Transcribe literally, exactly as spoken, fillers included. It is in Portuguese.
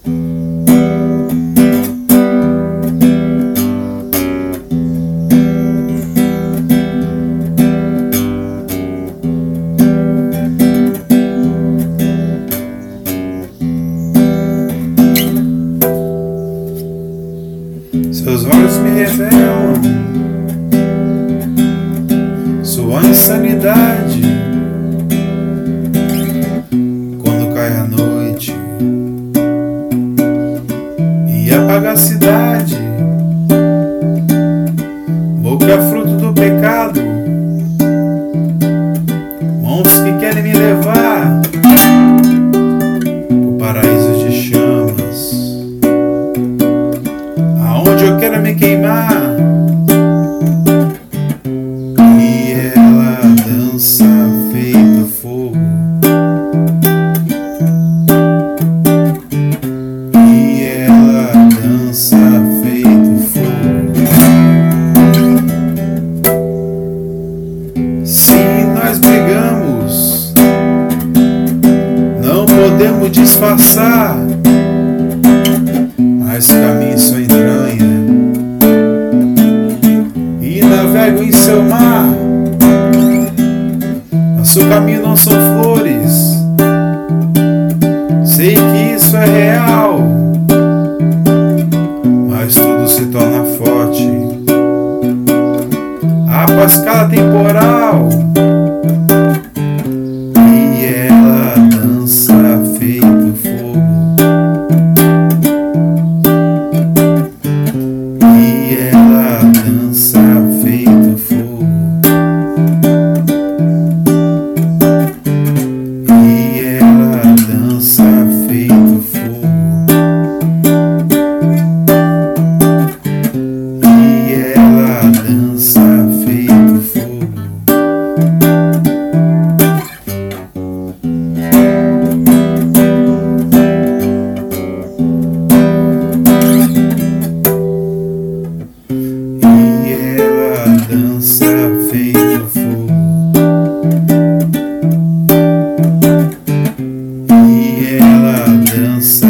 Seus olhos me revelam sua insanidade. Quando cai a noite e apaga a cidade, boca é fruto do pecado, mãos que querem me levar pro paraíso de chamas, aonde eu quero me queimar. E ela dança feito fogo, e ela dança feito fogo. Se nós brigamos, não podemos disfarçar, mas caminho só entranha e navego em seu mar. Nosso caminho não são flores, sei que isso é real, mas tudo se torna forte após cada temporal. E ela dança feito fogo, e ela dança feito fogo, e ela dança feito fogo, e ela dança feito fogo. Dança feito fogo, e ela dança